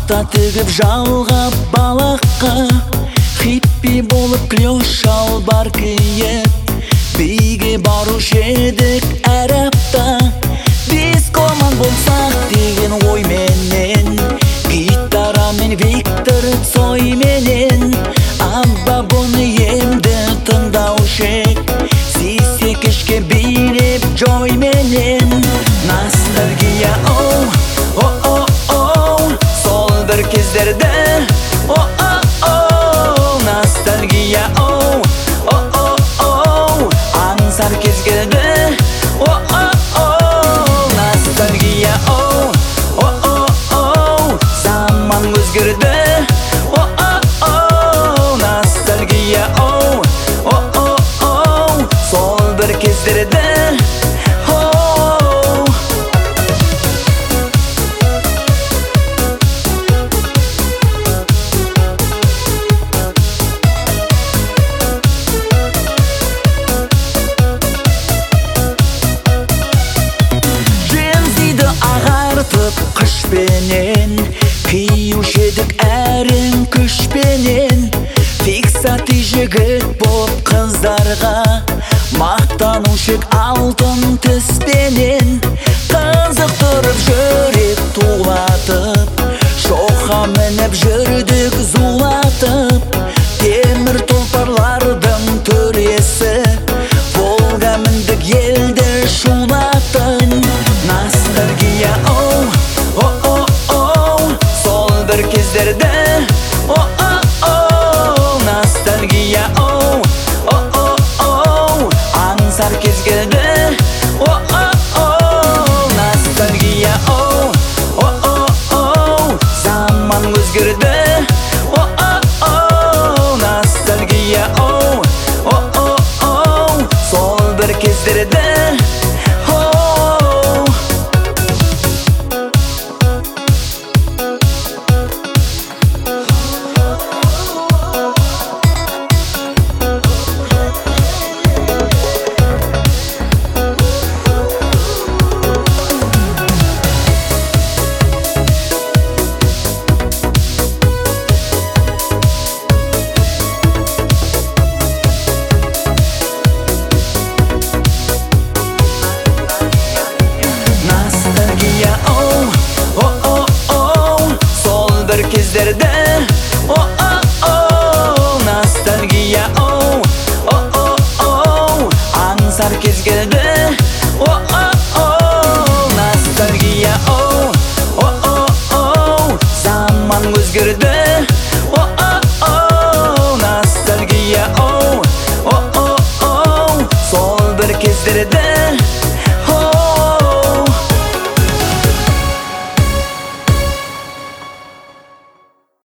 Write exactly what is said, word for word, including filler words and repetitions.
Мақта тігіп жалғап балаққа, хиппи болып клеш шалбар киіп, биге барушы едік әр апта. Біз коман болсақ деген ойменен, гитара мен Виктор Цойменен. Абба бұны емді тыңдаушы, сесе кешке бейреп жойменен. Ностальгия, оу, о-о-оу, сол бір кездерді, о-о-оу. Ностальгия, оу, о-о-оу, аңсар кез келді, о-о-оу. Ностальгия, оу, о-о-оу, заман өзгерді, о-о-оу. Ностальгия, оу, о-о-оу, сол бір кездерді. Қышпенен киюші едік әрін күшпенен. Фиксати жігіт боп қыздарға мақтанушек алтын тіспенен. Қызықтырып жүрек тулатып, шоқа мініп жүрдік зулатып. Темір тұлпарлардың төресі, Волга міндік елді шулатын. Ностальгия, оу, о-о-оу, сол бір кездерді, о-о-оу. Ностальгия, оу, о-о-оу, аңсар кез келді, о-о-оу. Ностальгия, оу, о-о-оу, заман өзгерді, о-о-оу. Ностальгия, оу, о-о-оу, сол бір кездерді. Ностальгия, оу, о-о-оу, сол бір кездерді.